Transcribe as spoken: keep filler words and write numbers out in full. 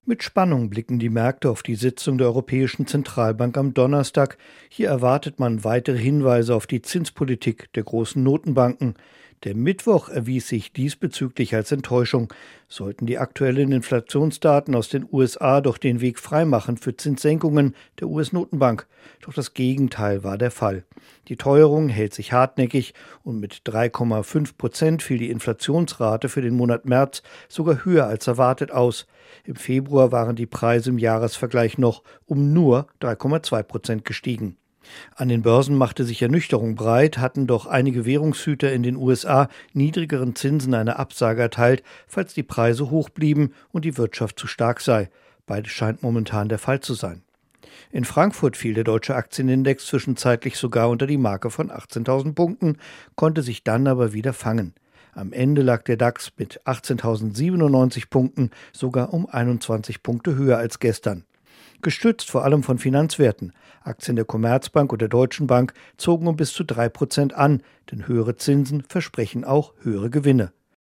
Mit Spannung blicken die Märkte auf die Sitzung der Europäischen Zentralbank am Donnerstag. Hier erwartet man weitere Hinweise auf die Zinspolitik der großen Notenbanken. Der Mittwoch erwies sich diesbezüglich als Enttäuschung. Sollten die aktuellen Inflationsdaten aus den U S A doch den Weg freimachen für Zinssenkungen der U S-Notenbank. Doch das Gegenteil war der Fall. Die Teuerung hält sich hartnäckig und mit drei Komma fünf Prozent fiel die Inflationsrate für den Monat März sogar höher als erwartet aus. Im Februar waren die Preise im Jahresvergleich noch um nur drei Komma zwei Prozent gestiegen. An den Börsen machte sich Ernüchterung breit, hatten doch einige Währungshüter in den U S A niedrigeren Zinsen eine Absage erteilt, falls die Preise hoch blieben und die Wirtschaft zu stark sei. Beides scheint momentan der Fall zu sein. In Frankfurt fiel der deutsche Aktienindex zwischenzeitlich sogar unter die Marke von achtzehntausend Punkten, konnte sich dann aber wieder fangen. Am Ende lag der DAX mit achtzehntausendsiebenundneunzig Punkten sogar um einundzwanzig Punkte höher als gestern. Gestützt vor allem von Finanzwerten. Aktien der Commerzbank und der Deutschen Bank zogen um bis zu drei Prozent an, denn höhere Zinsen versprechen auch höhere Gewinne.